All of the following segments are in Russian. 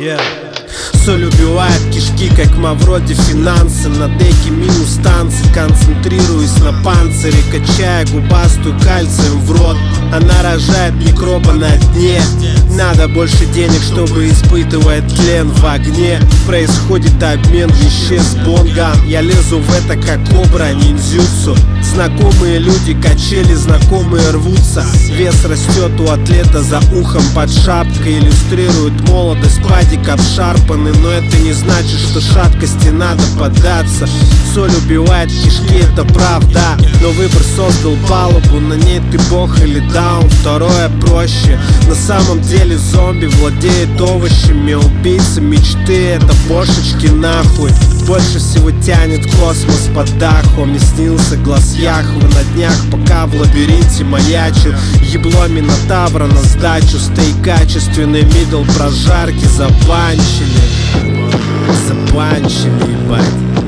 Соль убивает кишки, как Мавроди финансы. На деке минус танцы, концентрируясь на панцире, качая губастую кальцием в рот. Она рожает микроба на дне. Надо больше денег, чтобы испытывать тлен в огне. Происходит обмен веществ бонган. Я лезу в это как кобра ниндзюцу. Знакомые люди, качели, знакомые рвутся. Вес растет у атлета за ухом под шапкой. Иллюстрирует молодость, падик обшарпанный. Но это не значит, что шаткости надо поддаться. Соль убивает кишки, это правда. Но выбор создал палубу, на ней ты бог или даун. Второе проще. На самом деле зомби владеет овощами. Убийца мечты, это бошечки нахуй. Больше всего тянет космос под даху. Мне снился глаз Яхвы на днях, пока в лабиринте маячил. Ебло Минотавра на сдачу. Стей качественный, мидл прожарки забанчили. Забанчили, ебать.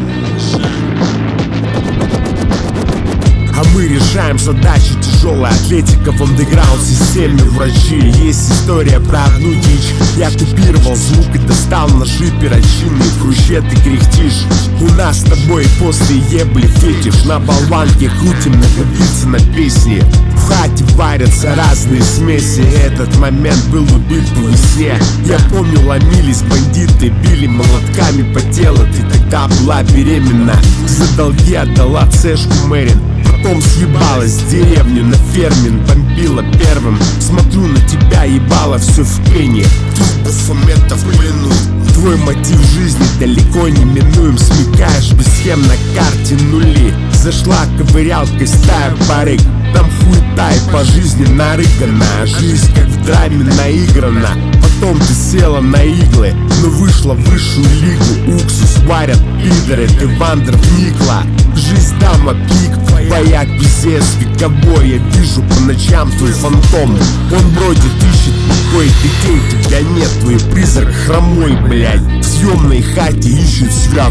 А мы решаем задачи, тяжелая атлетика в андеграунд системе врачи. Есть история про одну дичь. Я купировал звук и достал ножи перочинные. В хруще ты кряхтишь. У нас с тобой после ебли фетиш. На болванке крутим, наговорится на песни. В хате варятся разные смеси. Этот момент был убит по весне. Я помню, ломились бандиты, били молотками по телу. Ты тогда была беременна. За долги отдала цешку Мэрин. Потом съебалась в деревню на фермин. Бомбила первым. Смотрю на тебя, ебало все в пене. Туфометов в плену. Твой мотив жизни далеко не минуем. Смекаешь без схем на карте нули. Зашла ковырялкой стая барыг. Там хуета и по жизни нарыгана. Жизнь как в драме наиграна. Потом ты села на иглы, но вышла в высшую лигу. Уксус варят пидоры, ты вандер вникла. Жизнь дама пик, твоя пиздец вековой. Я вижу по ночам твой фантом. Он бродит, ищет покой, ты тень, тебя нет. Твой призрак хромой, блядь. В съемной хате ищет свят.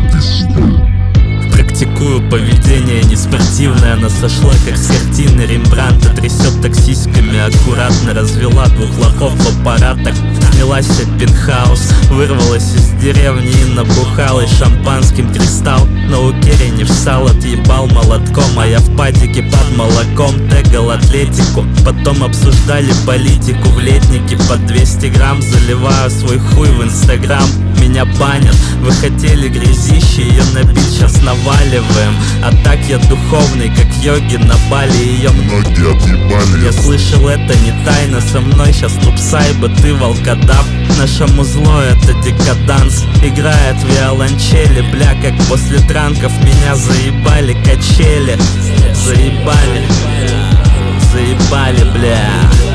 Практикую поведение неспортивное. Она сошла как с картины Рембрандта. Трясет таксистками аккуратно. Развела двух лохов в аппаратах. Снялась в пентхаус. Вырвалась из деревни и набухалась шампанским. Кристалл на укере не встал. Отъебал молотком, а я в падике под молоком. Тегал атлетику. Потом обсуждали политику в летнике. По 200 грамм заливаю свой хуй в инстаграм. Меня банят, вы хотели грязище, ее набить, сейчас наваливаем. А так я духовный, как йоги на Бали. Ее ноги отъебали. Я слышал, это не тайна. Со мной сейчас лупсайба, ты волкодав. Наше музло это декаданс. Играет виолончели, бля, как после транков. Меня заебали качели. Заебали, заебали, бля.